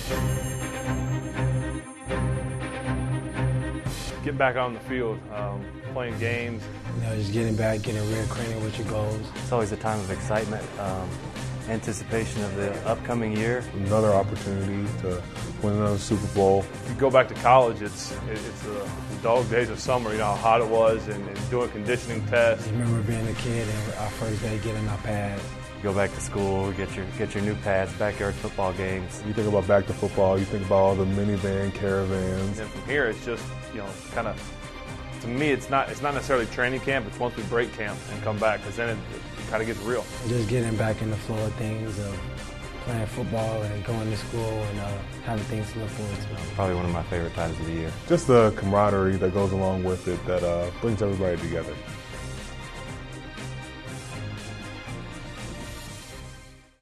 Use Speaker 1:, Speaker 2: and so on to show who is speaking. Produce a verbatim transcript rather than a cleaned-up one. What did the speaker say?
Speaker 1: Get back on the field, um, playing games.
Speaker 2: You know, just getting back, getting reacquainted with your goals.
Speaker 3: It's always a time of excitement, um, anticipation of the upcoming year.
Speaker 4: Another opportunity to win another Super Bowl.
Speaker 1: If you go back to college, it's it, it's the dog days of summer. You know how hot it was, and, and doing conditioning tests.
Speaker 2: I remember being a kid and our first day getting our pads.
Speaker 3: Go back to school, get your get your new pads, backyard football games.
Speaker 4: You think about back to football, you think about all the minivan caravans.
Speaker 1: And from here, it's just, you know, kind of, to me, it's not it's not necessarily training camp. It's once we break camp and come back, because then it, it kind of gets real.
Speaker 2: Just getting back in the flow of things, of playing football and going to school and uh, having things to look forward to.
Speaker 3: Probably one of my favorite times of the year.
Speaker 4: Just the camaraderie that goes along with it that uh, brings everybody together.